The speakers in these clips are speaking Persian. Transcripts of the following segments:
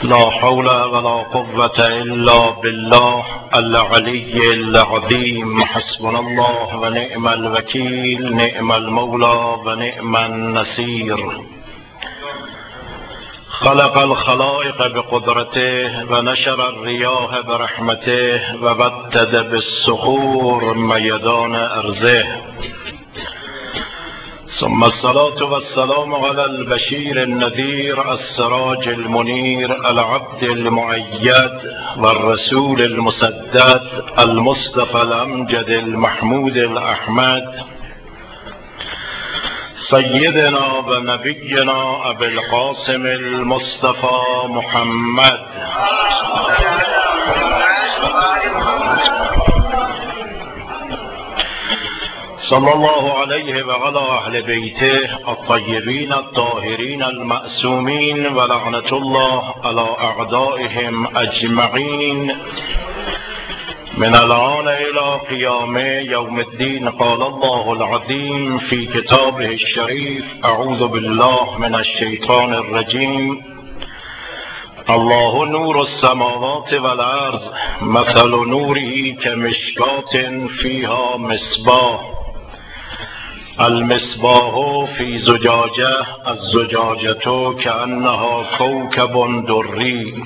لا حول ولا قوة إلا بالله العلي العظيم. حسبنا الله ونعم الوكيل، نعم المولى ونعم النصير. خلق الخلائق بقدرته ونشر الرياح برحمته وبدد بالصخور ميدان أرضه. ثم الصلاة والسلام على البشير النذير السراج المنير العبد المؤيد والرسول المسدد المصطفى الأمجد المحمود الأحمد سيدنا ونبينا أبي القاسم المصطفى محمد صلى الله عليه وعلى أهل بيته الطيبين الطاهرين المأسومين، ولعنة الله على أعدائهم أجمعين من الآن إلى قيام يوم الدين. قال الله العظيم في كتابه الشريف: أعوذ بالله من الشيطان الرجيم. الله نور السماوات والأرض مثل نوره كمشكاة فيها مصباح، المصباح في زجاجة، الزجاجة كأنها كوكب دري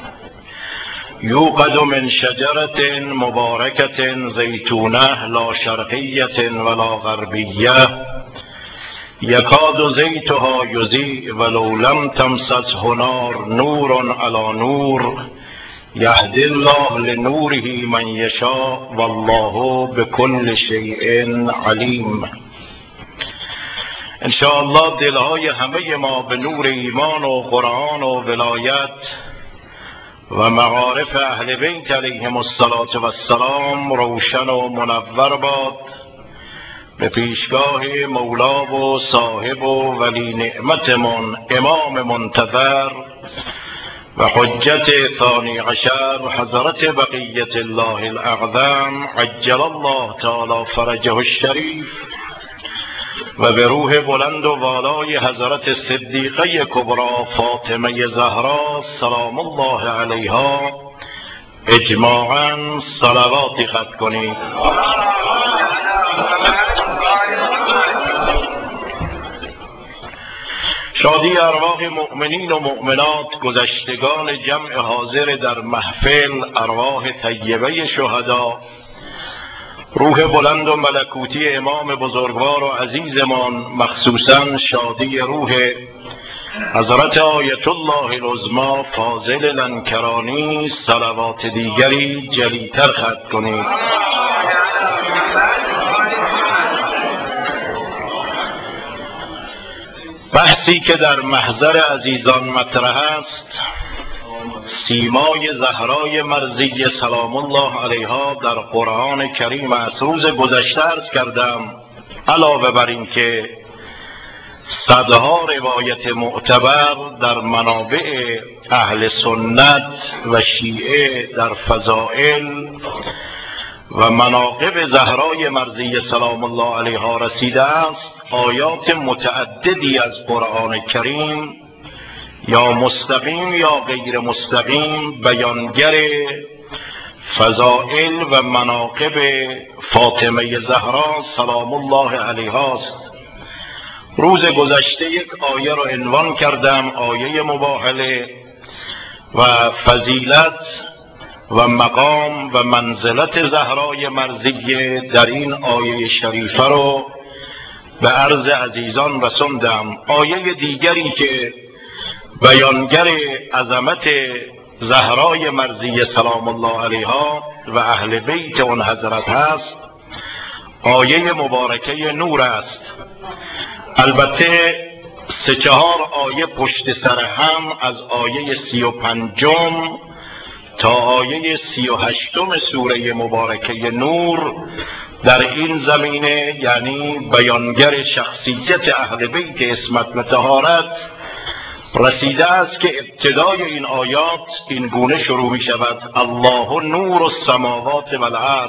يوقد من شجرة مباركة زيتونة لا شرقية ولا غربية يكاد زيتها يضيء ولو لم تمسسه نار، نور على نور يهدي الله لنوره من يشاء والله بكل شيء علیم. انشاءالله دلهای همه ما به نور ایمان و قرآن و ولایت و معارف اهل بیت علیهم السلام روشن و منور باد، به پیشگاه مولا و صاحب و ولی نعمتمون امام منتظر و حجت ثانی عشر حضرت بقیت الله الاعظم عجل الله تعالی فرجه الشریف، و به روح بلند و والای حضرت صدیقه کبری فاطمه زهرا سلام الله علیها اجماعاً صلواتی ختم کنید. شادی ارواح مؤمنین و مؤمنات گذشتگان جمع حاضر در محفل، ارواح طیبه شهدا، روح بلند و ملکوتی امام بزرگوار و عزیزمان، مخصوصاً شادی روح حضرت آیت الله العظمی فاضل لنکرانی، صلوات دیگری جلیتر ختم کنید. بحثی که در محضر عزیزان مطرح است، سیمای زهرای مرضیه سلام الله علیها در قرآن کریم است. روز گذشته عرض کردم علاوه بر این که صدها روایت معتبر در منابع اهل سنت و شیعه در فضائل و مناقب زهرای مرضیه سلام الله علیها رسیده است، آیات متعددی از قرآن کریم یا مستقیم یا غیر مستقیم بیانگر فضائل و مناقب فاطمه زهرا سلام الله علیها است. روز گذشته یک آیه را عنوان کردم، آیه مباهله و فضیلت و مقام و منزلت زهرای مرضیه در این آیه شریفه رو به عرض عزیزان رساندم. آیه دیگری که بیانگر عظمت زهرای مرضیه سلام الله علیها و اهل بیت اون حضرت هست، آیه مبارکه نور است. البته 3-4 آیه پشت سر هم از آیه 35 تا آیه 38 سوره مبارکه نور در این زمینه، یعنی بیانگر شخصیت اهل بیت عصمت و طهارت، رسیده است که ابتدای این آیات این گونه شروع می شود: الله نور السماوات والارض،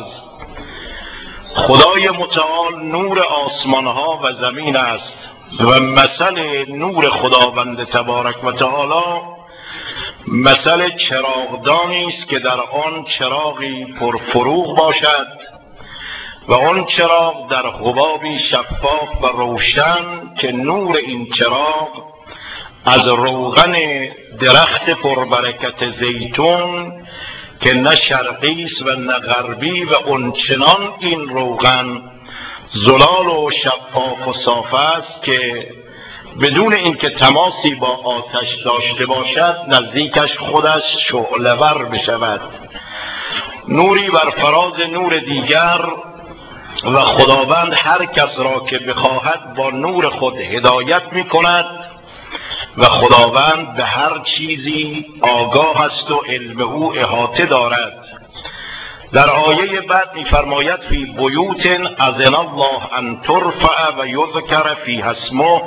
خدای متعال نور آسمان ها و زمین است و مثل نور خداوند تبارک و تعالی مثل چراغدانی است که در آن چراغی پرفروغ باشد و آن چراغ در حبابی شفاف و روشن که نور این چراغ از روغن درخت پربرکت زیتون که نه شرقی است و نه غربی و اونچنان این روغن زلال و شفاف و صاف است که بدون اینکه تماسی با آتش داشته باشد نزدیکش خودش شعله‌ور بشود. نوری بر فراز نور دیگر و خداوند هر کس را که بخواهد با نور خود هدایت می کند و خداوند به هر چیزی آگاه است و علم او احاطه دارد. در آیه بعد می‌فرماید فی بیوت اذن الله ان ترفع و یذکر فیها اسمه.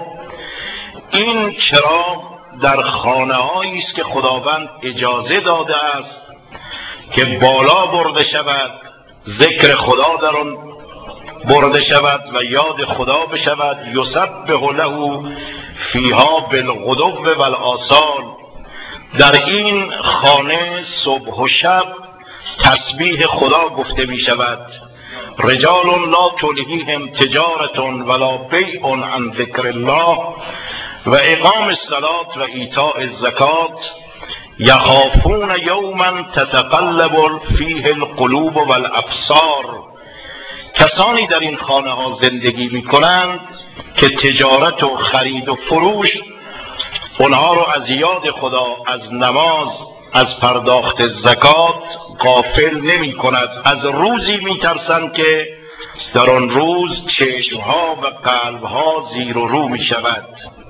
این چراغ در خانه‌هایی است که خداوند اجازه داده است که بالا برده شود، ذکر خدا در آن برده شود و یاد خدا بشود. یسبح له فیها بالغدو والآصال. در این خانه صبح و شب تسبیح خدا گفته می شود. رجال لا تلهیهم تجارة ولا بیع عن ذکر الله و اقام الصلاة و ایتاء الزکات یخافون یوما تتقلب فیه القلوب والابصار. کسانی در این خانه ها زندگی می کنند که تجارت و خرید و فروش اونها رو از یاد خدا، از نماز، از پرداخت زکات غافل نمی کند. از روزی می ترسند که در آن روز چشمها و قلبها زیر و رو می شود.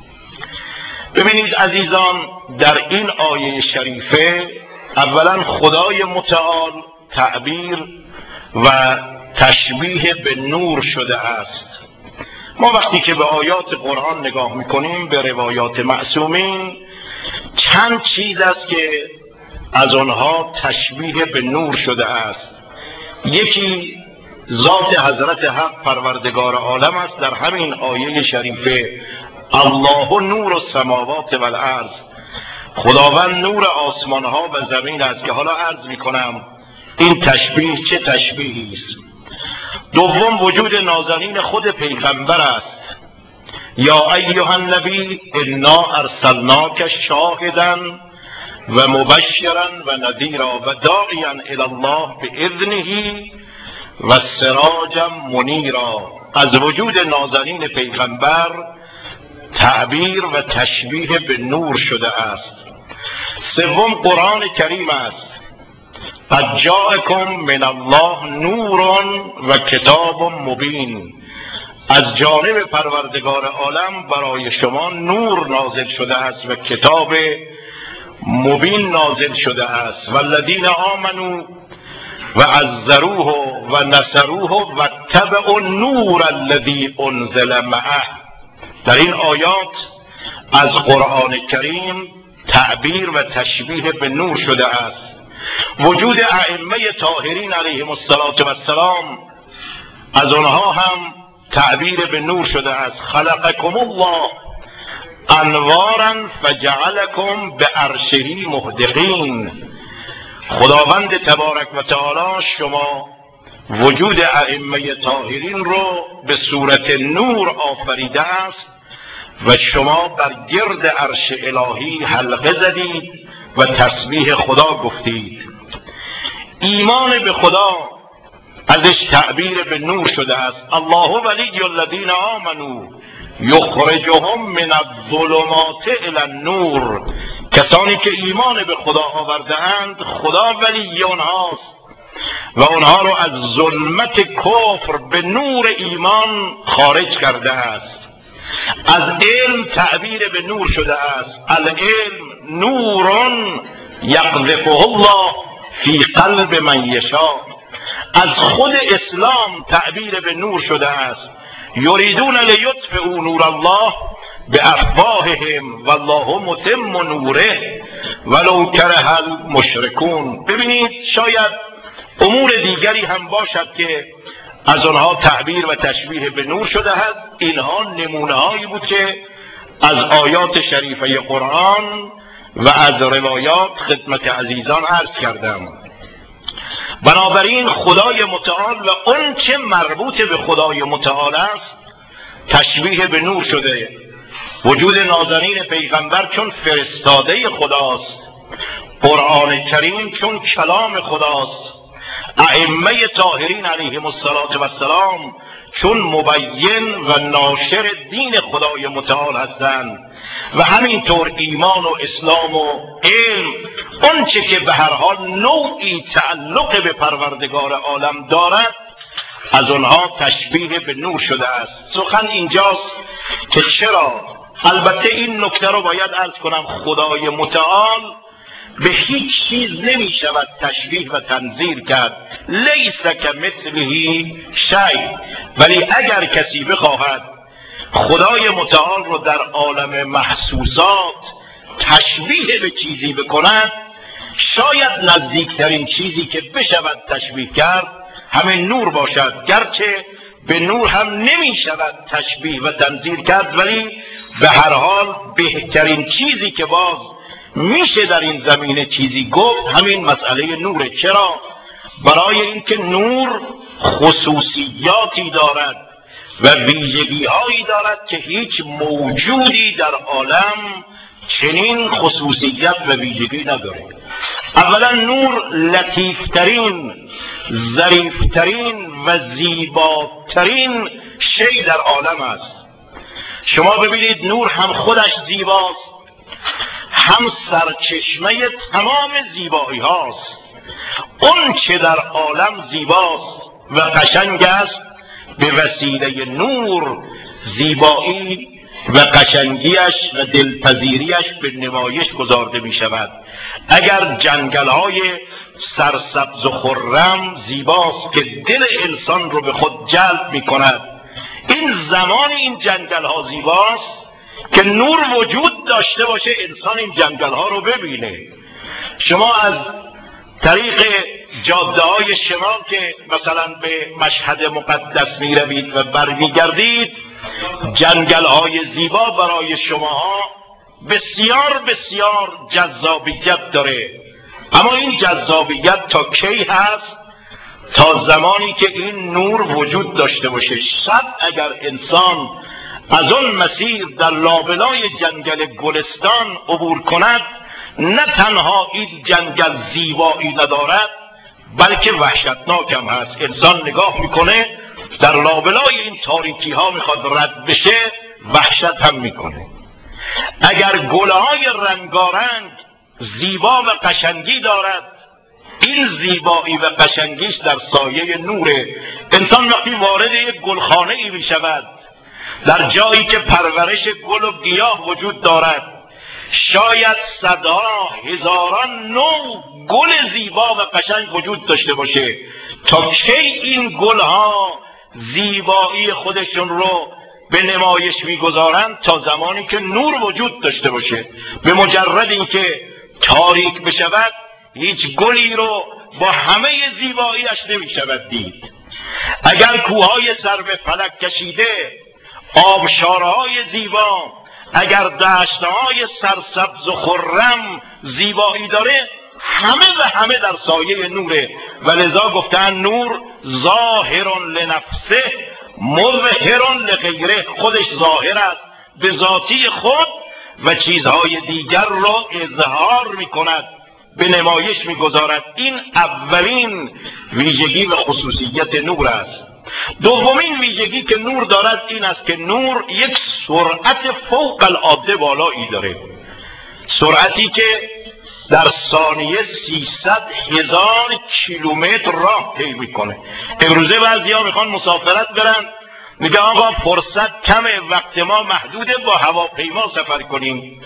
ببینید عزیزان، در این آیه شریفه اولا خدای متعال تعبیر و تشبیه به نور شده است. ما وقتی که به آیات قرآن نگاه میکنیم، به روایات معصومین، چند چیز است که از آنها تشبیه به نور شده است. یکی ذات حضرت حق پروردگار عالم است. در همین آیه شریفه الله نور السماوات والارض، خداوند نور آسمان ها و زمین است که حالا عرض میکنم این تشبیه چه تشبیهی است. دوم وجود نازنین خود پیغمبر است. یا ایها النبی انا ارسلناک شاهدا و مبشرا و نذیرا و داعیا الی الله باذنه و سراجا منیرا. از وجود نازنین پیغمبر تعبیر و تشبیه به نور شده است. سوم قرآن کریم است. قد جاءکم من الله نور و کتاب مبین. از جانب پروردگار عالم برای شما نور نازل شده است و کتاب مبین نازل شده است. والذین آمنوا و عزروه و نصروه و اتبعوا النور الذی انزل معه. در این آیات از قرآن کریم تعبیر و تشبیه به نور شده است. وجود ائمه طاهرین علیهم السلام از آنها هم تعبیر به نور شده است. خلقکم الله انوارا فجعلکم بعرشه مهدقین. خداوند تبارک و تعالی شما وجود ائمه طاهرین رو به صورت نور آفریده است و شما بر گرد عرش الهی حلقه زدید و تسبیح خدا گفتید. ایمان به خدا ازش تعبیر به نور شده است. الله ولی الذین آمنوا یخرجهم من الظلمات الی النور. کسانی که ایمان به خدا آورده اند خدا ولی آنهاست و آنها رو از ظلمت کفر به نور ایمان خارج کرده است. از علم تعبیر به نور شده است. العلم نور یقذفه الله فی قلب من یشاء. از خود اسلام تعبیر به نور شده است. یریدون لیطفئوا نور الله بافواههم والله متم نوره ولو کره المشرکون. ببینید شاید امور دیگری هم باشد که از آنها تعبیر و تشبیه به نور شده است. اینها نمونه هایی بود که از آیات شریفه قرآن و از روایات خدمت عزیزان عرض کردم. بنابراین خدای متعال و اون چه مربوط به خدای متعال است تشبیه به نور شده. وجود نازنین پیغمبر چون فرستاده خداست، قرآن کریم چون کلام خداست، ائمه طاهرین علیهم السلام چون مبین و ناشر دین خدای متعال هستند، و همینطور ایمان و اسلام و علم، اون چه که به هر حال نوعی تعلق به پروردگار عالم دارد، از اونها تشبیه به نور شده است. سخن اینجاست که چرا، البته این نکته رو باید عرض کنم، خدای متعال به هیچ چیز نمی شود تشبیه و تنظیر کرد، لیس کمثله شیء. ولی اگر کسی بخواهد خدای متعال رو در عالم محسوسات تشبیه به چیزی بکند، شاید نزدیکترین چیزی که بشود تشبیه کرد همین نور باشد. گرچه به نور هم نمی شود تشبیه و تنظیر کرد، ولی به هر حال بهترین چیزی که باز میشه در این زمینه چیزی گفت همین مسئله نوره. چرا؟ برای اینکه نور خصوصیاتی دارد و ویژگی هایی دارد که هیچ موجودی در عالم چنین خصوصیت و ویژگی نداره. اولا نور لطیفترین، ظریفترین و زیباترین شی در عالم است. شما ببینید نور هم خودش زیباست، هم سرچشمه تمام زیبایی هاست. اون چه در عالم زیباست و قشنگ است به وسیله نور زیبایی و قشنگیش و دلپذیریش به نمایش گذارده می شود. اگر جنگل های سرسبز و خرم زیباست که دل انسان رو به خود جلب می کند، این زمان این جنگل ها زیباست که نور وجود داشته باشه انسان این جنگل ها رو ببینه. شما از طریق جاده های شمال که مثلا به مشهد مقدس می روید و برمی گردید، جنگل های زیبا برای شماها بسیار بسیار جذابیت داره. اما این جذابیت تا کی هست؟ تا زمانی که این نور وجود داشته باشه. شب اگر انسان از اون مسیر در لابلای جنگل گلستان عبور کند، نه تنها این جنگل زیبایی ندارد بلکه وحشتناک هم هست. انسان نگاه میکنه در لابلای این تاریکی ها میخواد رد بشه، وحشت هم میکنه. اگر گلهای رنگارنگ زیبا و قشنگی دارد، این زیبایی و قشنگیش در سایه نوره. انسان وقتی وارد یک گلخانه ای میشود، در جایی که پرورش گل و گیاه وجود دارد، شاید صدها هزاران نوع گل زیبا و قشنگ وجود داشته باشه. تا کی این گلها زیبایی خودشون رو به نمایش میگذارند؟ تا زمانی که نور وجود داشته باشه. به مجرد اینکه تاریک بشود، هیچ گلی رو با همه زیباییش نمیشود دید. اگر کوههای سر به فلک کشیده، آبشارهای زیبا، اگر دشتهای سرسبز و خرم زیبایی داره، همه و همه در سایه نوره. و لذا گفتن نور ظاهر لنفسه مظهر لغیره. خودش ظاهر است به ذاتی خود و چیزهای دیگر را اظهار می کند، به نمایش می گذارد. این اولین ویژگی و خصوصیت نور است. دومین ویژگی که نور دارد این است که نور یک سرعت فوق العاده بالایی داره. سرعتی که در ثانیه 300,000 کیلومتر راه طی میکنه. امروزه بعضیا میخوان مسافرت برن، میگه آقا فرصت کمه، وقت ما محدوده، با هواپیما سفر کنیم.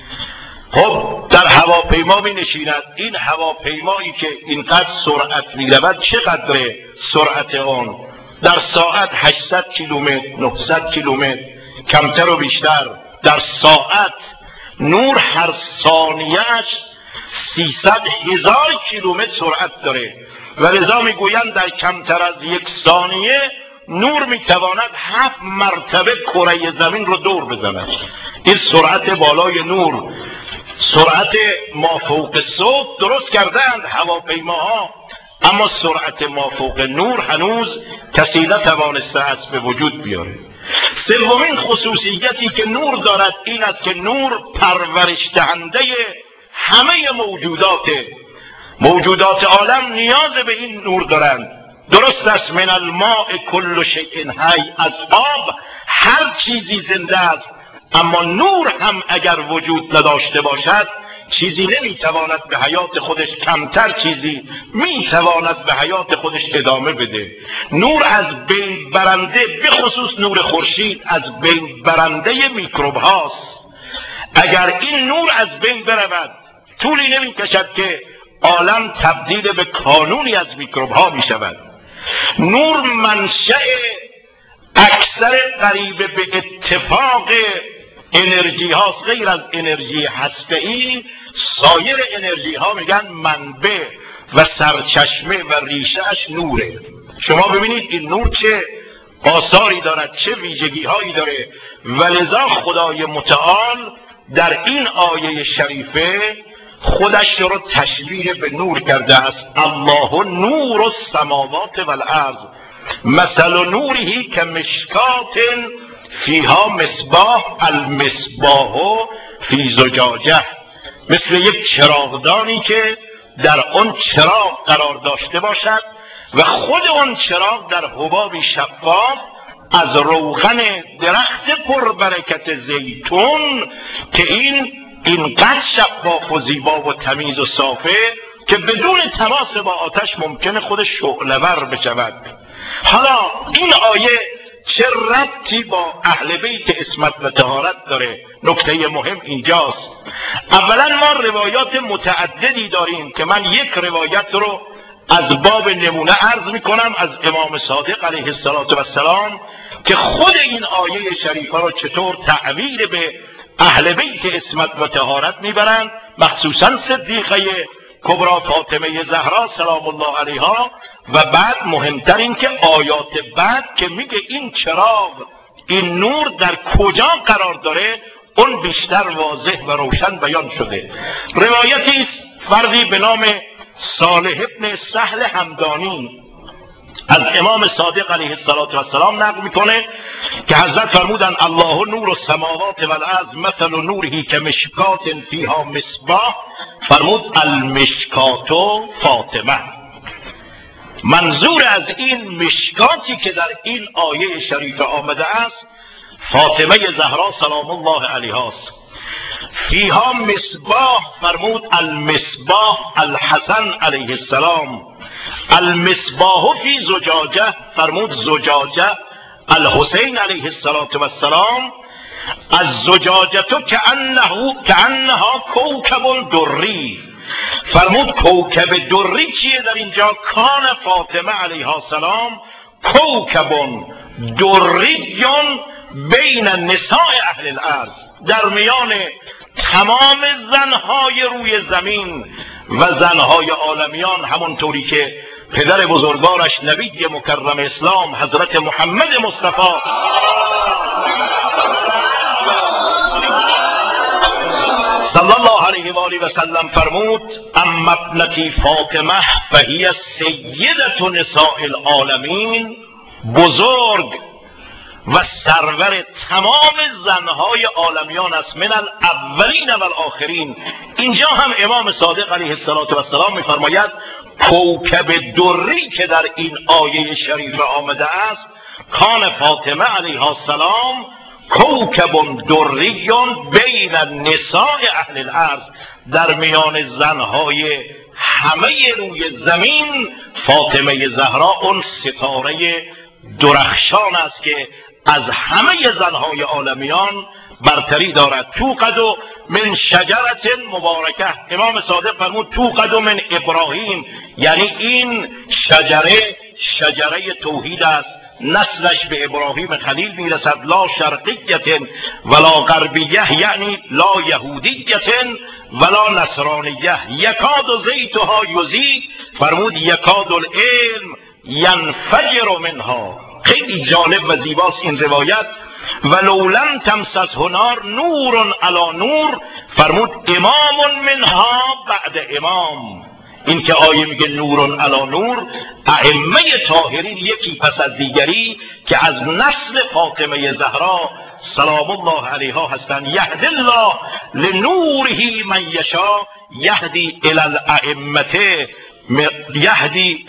خب در هواپیما می نشیند. این هواپیمایی که اینقدر سرعت میرود چقدره سرعت آن؟ در ساعت 800 کیلومتر، 900 کیلومتر، کمتر و بیشتر در ساعت. نور هر ثانیهش 300,000 کیلومتر سرعت داره و لذا میگویند در کمتر از یک ثانیه نور میتواند 7 مرتبه کره زمین رو دور بزند. این سرعت بالای نور سرعت مافوق صوت درست کردند هواپیماها، اما سرعت مافوق نور هنوز کسی نتوانسته است به وجود بیاره. سومین خصوصیتی که نور دارد این است که نور پرورش دهنده همه موجودات عالم نیاز به این نور دارند. درست است من الماء کل شیء حی، از آب هر چیزی زنده است، اما نور هم اگر وجود نداشته باشد چیزی نمیتواند به حیات خودش، کمتر چیزی میتواند به حیات خودش ادامه بده. نور از بین برنده، به خصوص نور خورشید، از بین برنده میکروب هاست. اگر این نور از بین برود طولی نمیکشد که عالم تبدیل به کانونی از میکروب ها میشود. نور منشأ اکثر قریب به اتفاق انرژی هاست، غیر از انرژی هسته‌ای. سایر انرژی ها میگن منبع و سرچشمه و ریشه اش نوره. شما ببینید این نور چه آثاری دارد، چه ویژگی هایی داره، ولذا خدای متعال در این آیه شریفه خودش رو تشبیه به نور کرده است. الله نور السماوات والارض مثل نوره کمشکات فیها مصباح المصباح فی زجاجه، مثل یک چراغدانی که در آن چراغ قرار داشته باشد و خود آن چراغ در حبابی شفاف از روغن درخت پربرکت زیتون که اینقدر شفاف و زیبا و تمیز و صافه که بدون تماس با آتش ممکنه خودش شعله‌ور بشود. حالا این آیه چه ربطی با اهل بیت عصمت و طهارت داره؟ نکته مهم اینجاست. اولا ما روایات متعددی داریم که من یک روایت رو از باب نمونه عرض میکنم از امام صادق علیه السلام که خود این آیه شریفه رو چطور تعبیر به اهل بیت عصمت و طهارت میبرند، مخصوصا صدیقه کبرا فاطمه زهرا سلام الله علیها، و بعد مهمتر این که آیات بعد که میگه این چراغ، این نور در کجا قرار داره، اون بیشتر واضح و روشن بیان شده. روایتی است فردی به نام صالح ابن سهل همدانی از امام صادق علیه السلام نقل میکنه که حضرت فرمودن الله نور السماوات والارض مثل نوره کمشکات فیها مصباح، فرمود المشکات فاطمه. منظور از این مشکاتی که در این آیه شریفه آمده است فاطمه زهرا سلام الله علیها است. فیها مصباح، فرمود المصباح الحسن علیه السلام. المصباح فی زجاجه، فرمود زجاجه الحسین علیه السلام. از زجاجه کأنها کوکب دری، فرمود کوکب دری چیه در اینجا؟ کان فاطمه علیها السلام کوکب دری بین نساء اهل الارض، در میان تمام زنهای روی زمین و زنهای عالمیان، همونطوری که پدر بزرگوارش نبی مکرم اسلام حضرت محمد مصطفی صلی الله علیه و آله و سلم فرمود اما ابنتی فاطمه فهی سیدة نساء العالمین، بزرگ و سرور تمام زنهای عالمیان است، من الاولین و الاخرین. اینجا هم امام صادق علیه السلام میفرماید کوکب دری که در این آیه شریفه آمده است کان فاطمه علیها السلام کوکب دری بین نساء اهل الارض، در میان زنهای همه روی زمین فاطمه زهرا اون ستاره درخشان است که از همه زنهای عالمیان برتری دارد. توقد من شجرت مبارکه، امام صادق فرمود توقد من ابراهیم، یعنی این شجره توحید است، نسلش به ابراهیم خلیل میرسد. لا شرقیت ولا غربیه، یعنی لا یهودیت ولا نصرانیه. یکاد زیتها یضیء، فرمود یکاد العلم ینفجر منها. خیلی جالب و زیباست این روایت. ولو لم تمسسه نار نور علی نور، فرمود امام منها بعد امام. این که آیه میگه نور علی نور، ائمه طاهرین یکی پس از دیگری که از نسل فاطمه زهرا سلام الله علیها هستند. یهدی الله لنوره من یشاء یهدی الی الائمه، یهدی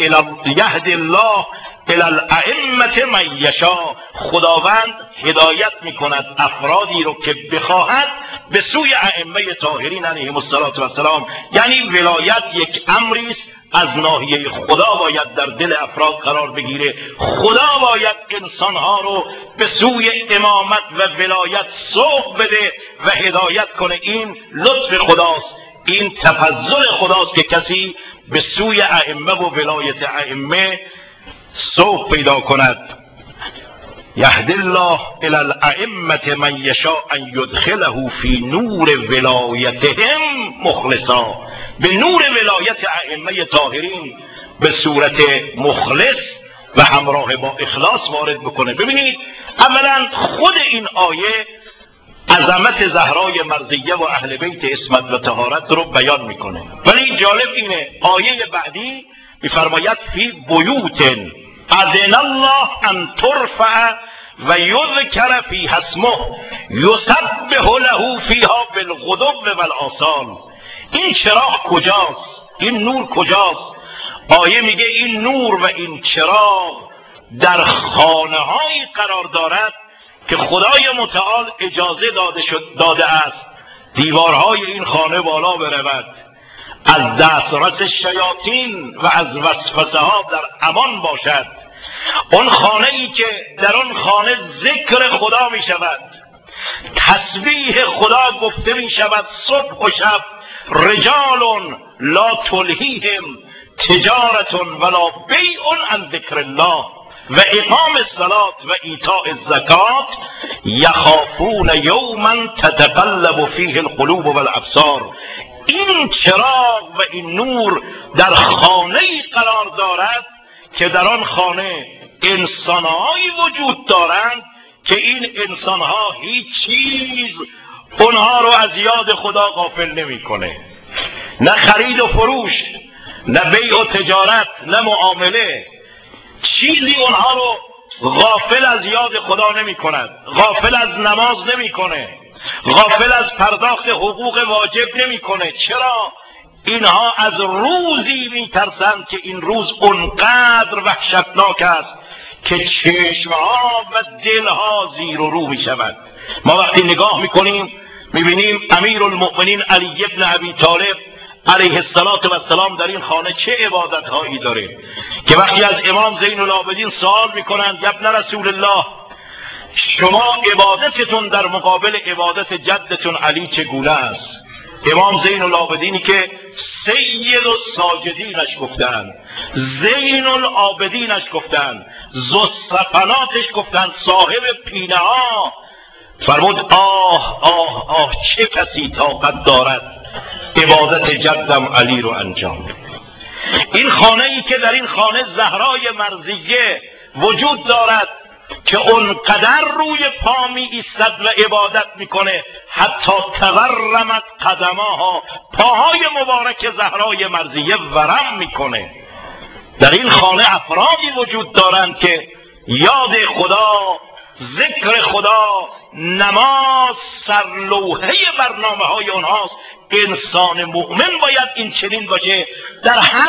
الله الی الائمه من یشاء. خداوند هدایت میکند افرادی رو که بخواهد به سوی ائمه طاهرین علیهم السلام. یعنی ولایت یک امری است از ناحیه خدا باید در دل افراد قرار بگیره. خدا باید انسانها رو به سوی امامت و ولایت سوق بده و هدایت کنه. این لطف خداست، این تفضل خداست که کسی به سوی ائمه و ولایت ائمه سوق پیدا کند. یهدی الله الی الائمه من یشاء ان یدخله فی نور ولایتهم مخلصا. به نور ولایت ائمه طاهرین به صورت مخلص و همراه با اخلاص وارد بکنه. ببینید اولا خود این آیه عظمت زهرای مرضیه و اهل بیت عصمت و طهارت رو بیان میکنه، ولی جالب اینه آیه بعدی میفرماید فی بیوت اذن الله ان ترفع و یذکر فیها اسمه یسبح له فیها بالغدو والآصال. این چراغ کجاست؟ این نور کجاست؟ آیه میگه این نور و این چراغ در خانه هایی قرار دارد که خدای متعال اجازه داده است دیوارهای این خانه بالا برود، از دسترس شیاطین و از وسوسه ها در امان باشد. اون خانه ای که در اون خانه ذکر خدا می شود، تسبیح خدا گفته می شود صبح و شب. رجال لا تلهیهم تجارت ولا بیع عن ذکر الله و اقام الصلاة و ایتاء الزکات یخافون یوما تتقلب فیه القلوب والابصار. این چراغ و این نور در خانه‌ای قرار دارد که در آن خانه انسانهایی وجود دارند که این انسانها هیچ چیز اونها رو از یاد خدا غافل نمیکنه. نه خرید و فروش، نه بیع و تجارت، نه معامله، چیزی اونها رو غافل از یاد خدا نمی کند. غافل از نماز نمی کنه، غافل از پرداخت حقوق واجب نمی کنه. چرا؟ اینها از روزی می ترسند که این روز اونقدر وحشتناک است که چشمها و دلها زیر و رو می شود. ما وقتی نگاه می کنیم می بینیم امیر المؤمنین علی ابن ابی طالب علیه السلام در این خانه چه عبادت هایی داره که وقتی از امام زین العابدین سوال میکنند یا ابن رسول الله شما عبادتتون در مقابل عبادت جدتون علی چگونه است؟ امام زین العابدینی که سید الساجدینش گفتند، زین العابدینش گفتند، ذوالصفناتش گفتند، صاحب پینه ها، فرمود آه آه آه چه کسی طاقت دارد عبادت جدم علی رو انجام. این خانه ای که در این خانه زهرای مرضیه وجود دارد که اونقدر روی پا می ایستد و عبادت میکنه حتی تورمت قدماها، پاهای مبارک زهرای مرضیه ورم میکنه. در این خانه افرادی وجود دارند که یاد خدا، ذکر خدا، نماز سرلوحه برنامه های اونهاست. انسان مؤمن باید این چنین باشه، در هر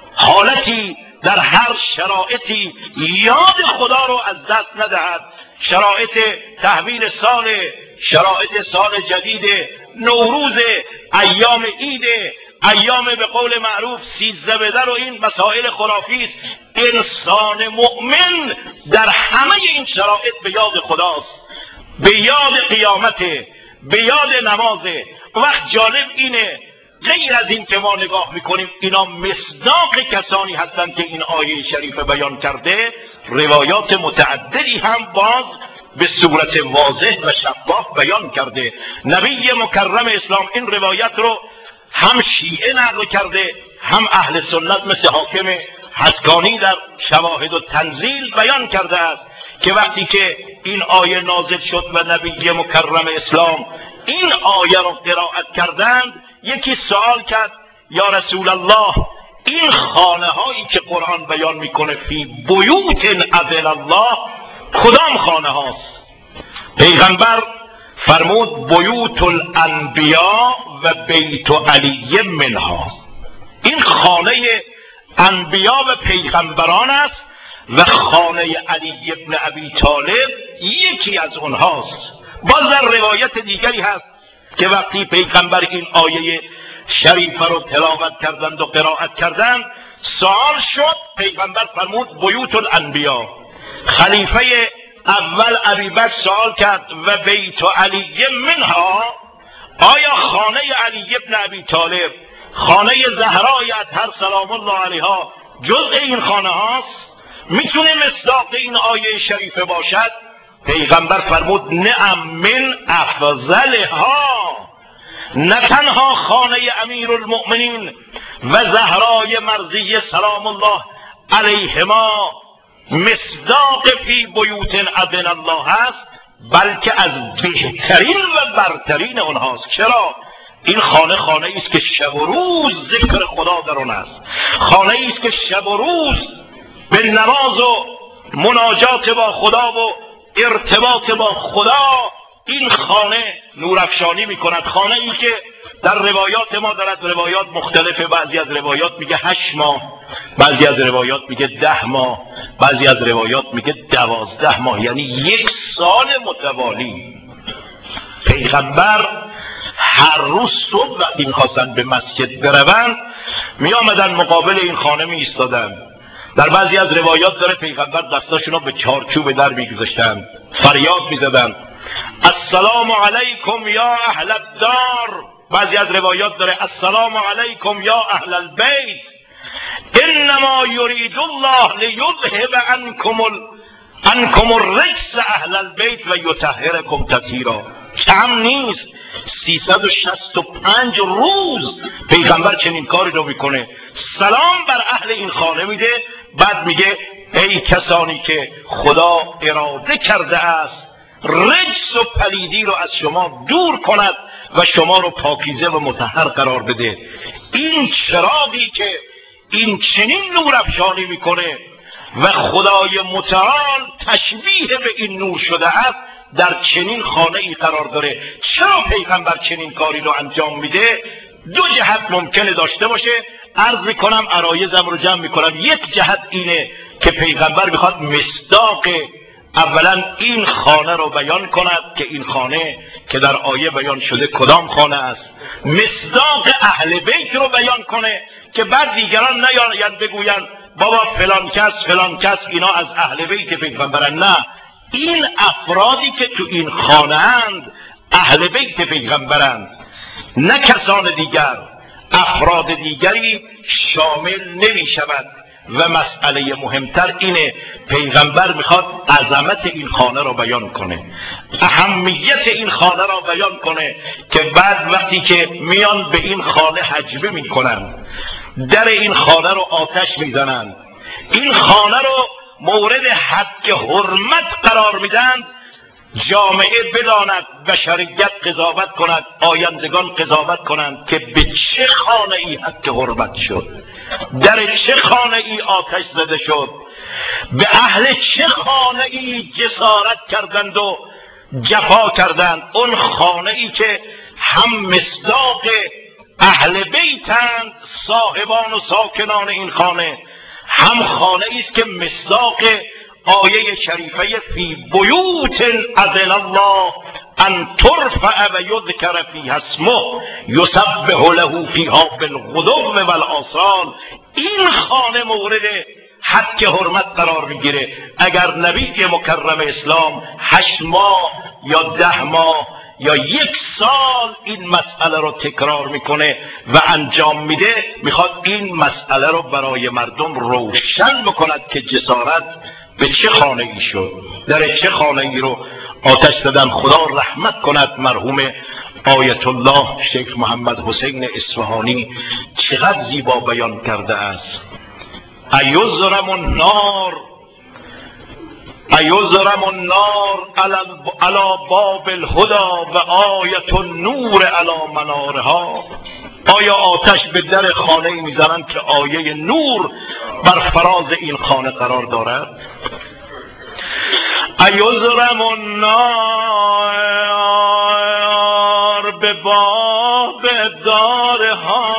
حالتی، در هر شرایطی یاد خدا رو از دست ندهد. شرایط تحویل سال، شرایط سال جدید، نوروز، ایام عید، ایام به قول معروف 13 بدر و این مسائل خرافی است. انسان مؤمن در همه این شرایط به یاد خداست، به یاد قیامته، به یاد نمازه. وقت جالب اینه غیر از این که ما نگاه میکنیم اینا مصداق کسانی هستند که این آیه شریف بیان کرده، روایات متعددی هم باز به صورت واضح و شفاف بیان کرده. نبی مکرم اسلام این روایت رو هم شیعه نقل کرده، هم اهل سنت مثل حاکم حسکانی در شواهد و تنزیل بیان کرده است که وقتی که این آیه نازل شد و نبی مکرم اسلام این آیه رو قرائت کردند، یکی سوال کرد یا رسول الله این خانه هایی که قرآن بیان میکنه فی بیوت اذن الله کدام خانه هاست؟ پیغمبر فرمود بیوت الانبیاء و بیت علی منها. این خانه انبیا و پیغمبران است و خانه علی ابن ابی طالب یکی از اونهاست. باز در روایت دیگری هست که وقتی پیغمبر این آیه شریفه رو تلاوت کردند و قرائت کردند، سوال شد، پیغمبر فرمود بیوت الانبیا. خلیفه اول ابی بکر سوال کرد و بیت علی منها، آیا خانه علی ابن ابی طالب، خانه زهرای اطهر سلام الله علیها جزء این خانه هاست؟ میتونه مصداق این آیه شریفه باشد؟ پیغمبر فرمود نعم من افضلها. نه تنها خانه امیر المؤمنین و زهرای مرضیه سلام الله علیهما مصداق فی بیوت اذن الله هست، بلکه از بهترین و برترین اونهاست. چرا؟ این خانه است که شب و روز ذکر خدا در اون است، خانه است که شب و روز به نماز و مناجات با خدا و ارتباط با خدا این خانه نورافشانی میکند. خانه ای که در روایات ما دارد روایات مختلفه، بعضی از روایات میگه 8 ماه، بعضی از روایات میگه 10 ماه، بعضی از روایات میگه 12 ماه، یعنی 1 سال متوالی. پیغمبر هر روز صبح وقتی میخواستن به مسجد بروند میآمدن مقابل این خانه میایستادن. در بعضی از روایات داره پیغمبر دستاشون رو به چارچوب در میگذاشتن، فریاد میزدن السلام علیکم یا اهل الدار. بعضی از روایات داره السلام علیکم یا اهل البیت انما یرید الله لیذهب عنکم الرجس اهل البیت و یطهرکم تطهیرا. کم نیست 365 روز پیغمبر چنین کاری رو میکنه، سلام بر اهل این خانه میده، بعد میگه ای کسانی که خدا اراده کرده است رجس و پلیدی رو از شما دور کند و شما رو پاکیزه و مطهر قرار بده. این چراغی که این چنین نور افشانی میکنه و خدای متعال تشبیه به این نور شده است در چنین خانه ای قرار داره. چرا پیغمبر چنین کاری رو انجام میده؟ 2 جهت ممکنه داشته باشه. عرض میکنم عرایزم رو جمع میکنم. یک جهت اینه که پیغمبر میخواد مصداق اولا این خانه رو بیان کند که این خانه که در آیه بیان شده کدام خانه است، مصداق اهل بیت رو بیان کنه که بعد دیگران نیاید بگویند بابا فلان کس اینا از اهل بیت پیغمبرن. نه، این افرادی که تو این خانه اند اهل بیت پیغمبرند، نه کسان دیگر. افراد دیگری شامل نمی شود. و مسئله مهمتر اینه، پیغمبر میخواد عظمت این خانه را بیان کنه، اهمیت این خانه را بیان کنه که بعد وقتی که میان به این خانه هجمه میکنن، در این خانه رو آتش میزنن، این خانه رو مورد حد حرمت قرار میدن، جامعه بداند، بشریت قضاوت کند، آیندگان قضاوت کنند که به چه خانه ای حد حرمت شد، در چه خانه ای آتش زده شد، به اهل چه خانه ای جسارت کردند و جفا کردند. اون خانه ای که هم مصداق اهل بیتند صاحبان و ساکنان این خانه، هم خانه ایست که مصداق آیه شریفه فی بیوت اذن الله ان ترفع و یذکر فیها اسمه یسبح له فیها بالغدو والآصال. این خانه مورد حد حرمت قرار میگیره. اگر نبی مکرم اسلام 8 ماه یا 10 ماه یا 1 سال این مسئله رو تکرار میکنه و انجام میده، میخواد این مسئله رو برای مردم روشن بکند که جسارت به چه خانه ای شد، در چه خانه ای رو آتش زدن. خدا رحمت کند مرحوم آیت الله شیخ محمد حسین اصفهانی چقدر زیبا بیان کرده است. ایزرم النار ایزرم النار علی باب الهدی و آیت النور علی منارها. آیا آتش به در خانه میزنند که آیه نور بر فراز این خانه قرار دارد؟ ایزرم النار به باب دارها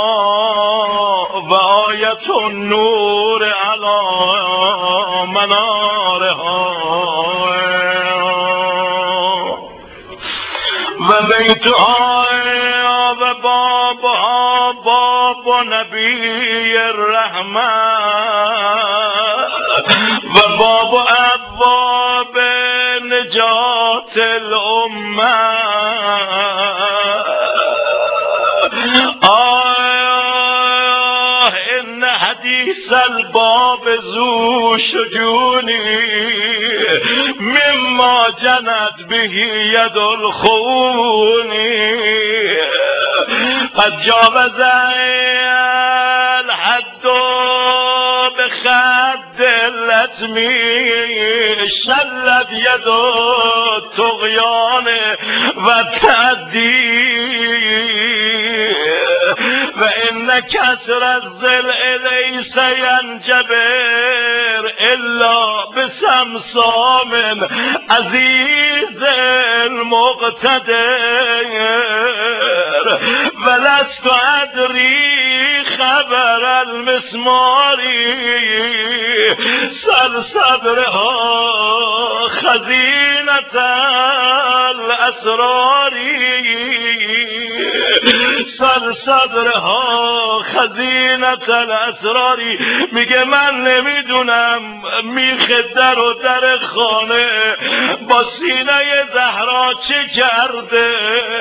و آیت النور علی منارها و بیتها و بابها باب نبی الرحمت و باب ابواب نجات الامه. ان حدیث الباب ذو شجونی مما جنت به ید الخون قد جاوز الحد بخد اللتمی شلت ید طغیان و تعدی و ان کسر الضلع لیس ینجبر الا بسمسام عزیز المقتدر ولست ادری خبر المسماری سر صدرها خزینة الاسراری سر صدرها خزینة الاسراری. میگه من نمیدونم میخ در و در خانه با سینه زهرا چه کرده.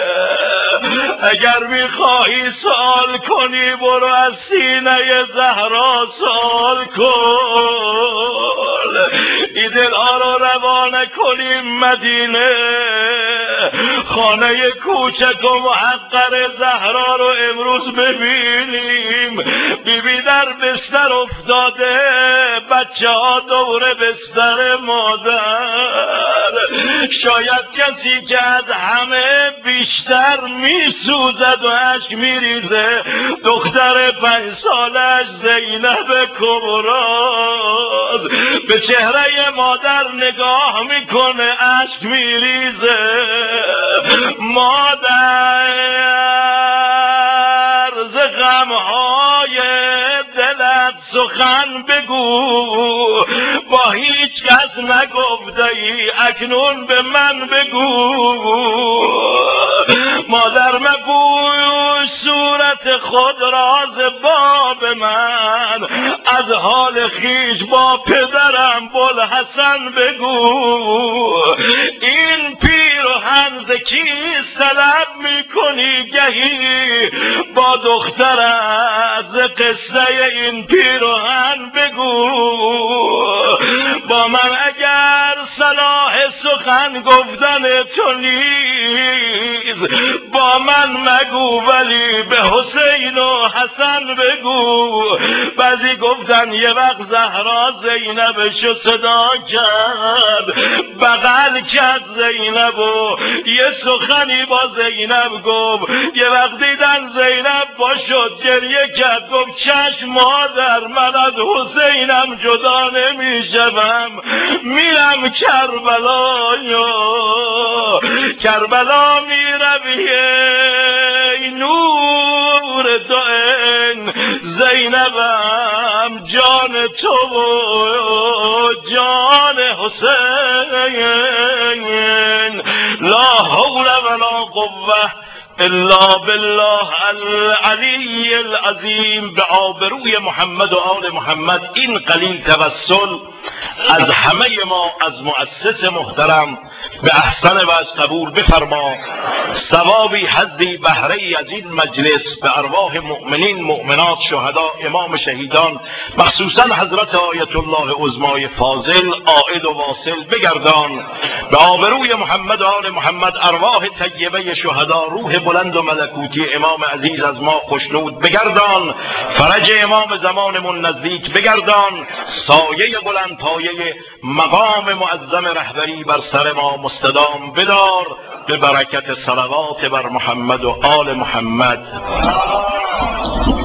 اگر میخواهی سوال کنی برو از سینه زهرا سوال کن. این دلها رو روانه کنیم مدینه، خانه کوچک و محقر زهرا رو امروز ببینیم. بیبی در بستر افتاده، بچه ها دور بستر مادر. شاید کسی که از همه بیشتر میسوزد و اشک میریزه دختر 5 سالش زینب کبراست. به چهره مادر نگاه میکنه اشک میریزه. مادر ز غمهای دلت سخن بگو، با هیچ کس نگفته ای اکنون به من بگو. مادر مگو صورت خود راز باب من، از حال خیش با پدرم بوالحسن بگو. این پیرهن ز کیست طلب میکنی گهی، با دخترت ز قصه این پیرهن بگو. با من اگر صلاح سخن گفتن تو نیست، با من مگو ولی به حسین و حسن بگو. بعضی گفتن یه وقت زهرا زینبشو صدا کرد، بغل کرد زینب و یه سخنی با زینب گفت. یه وقت دیدن زینب با شد گریه کرد، گفت چشم مادر من از حسینم جدا نمیشم، میرم کربلا. کربلا میروی ای نور دو عین، زینبم جان تو و جان حسین. لا حول ولا قوة الا بالله العلی العظیم. به آبروی محمد و آل محمد این قلیل توسل از همه ما، از مؤسس محترم به احسن و از قبول بفرما. ثوابی حدی بهره‌ای از این مجلس به ارواح مؤمنین، مؤمنات، شهدا، امام شهیدان، مخصوصا حضرت آیت الله عظمای فاضل عائد و واصل بگردان. به آبروی محمد و آل محمد ارواح طیبه شهدا، روح بلند و ملکوتی امام عزیز از ما خوشنود بگردان. فرج امام زمانمون نزدیک بگردان. سایه بلند پایه سایه مقام معظم رهبری بر سر ما مستدام بدار به برکت صلوات بر محمد و آل محمد.